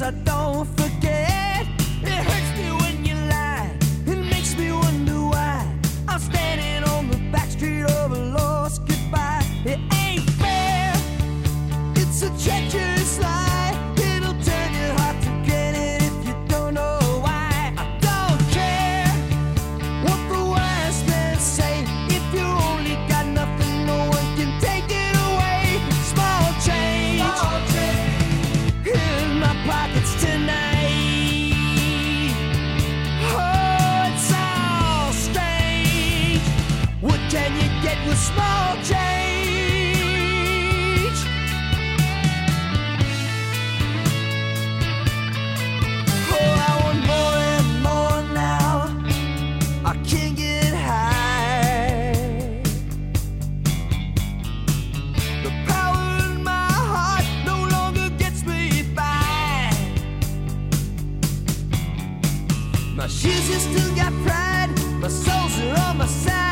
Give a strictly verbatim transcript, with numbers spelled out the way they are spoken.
I don't forget. It hurts me when you lie. It makes me wonder why I'm standing on the back street of a lost goodbye. It ain't fair. It's a treacherous lie. It'll turn your heart to granite if you don't know why. I don't care what the wise men say. If you only got nothing, no one can take it away. Small change, Small change. In my pockets tonight. Oh, it's all strange. What can you get with small change? Oh, I want more and more now. I can't get high. The power in my heart no longer gets me by. My shoes have still got pride. My soles are on my side.